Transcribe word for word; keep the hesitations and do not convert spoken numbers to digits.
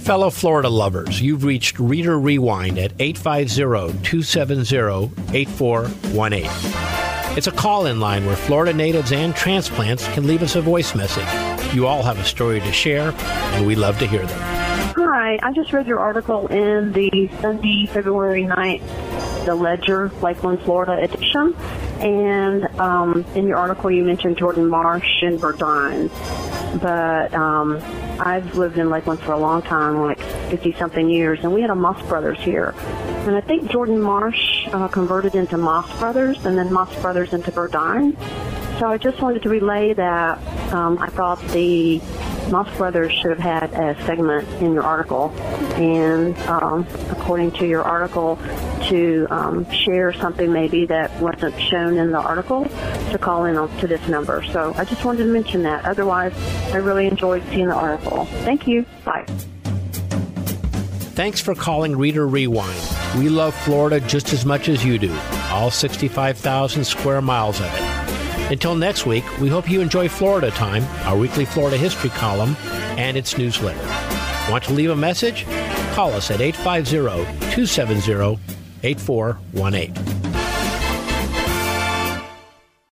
Fellow Florida lovers, you've reached Reader Rewind at eight five zero, two seven zero, eight four one eight. It's a call-in line where Florida natives and transplants can leave us a voice message. You all have a story to share, and we love to hear them. Hi, I just read your article in the Sunday, February ninth, the Ledger, Lakeland, Florida edition. And um, in your article, you mentioned Jordan Marsh and Verdun. But um, I've lived in Lakeland for a long time, like fifty-something years, and we had a Moss Brothers here. And I think Jordan Marsh uh, converted into Moss Brothers and then Moss Brothers into Verdun. So I just wanted to relay that um, I thought the Moss Brothers should have had a segment in your article. And um, according to your article, to um, share something maybe that wasn't shown in the article, to call in on, to this number. So I just wanted to mention that. Otherwise, I really enjoyed seeing the article. Thank you. Bye. Thanks for calling Reader Rewind. We love Florida just as much as you do, all sixty-five thousand square miles of it. Until next week, we hope you enjoy Florida Time, our weekly Florida history column, and its newsletter. Want to leave a message? Call us at eight five zero, two seven zero, eight four one eight.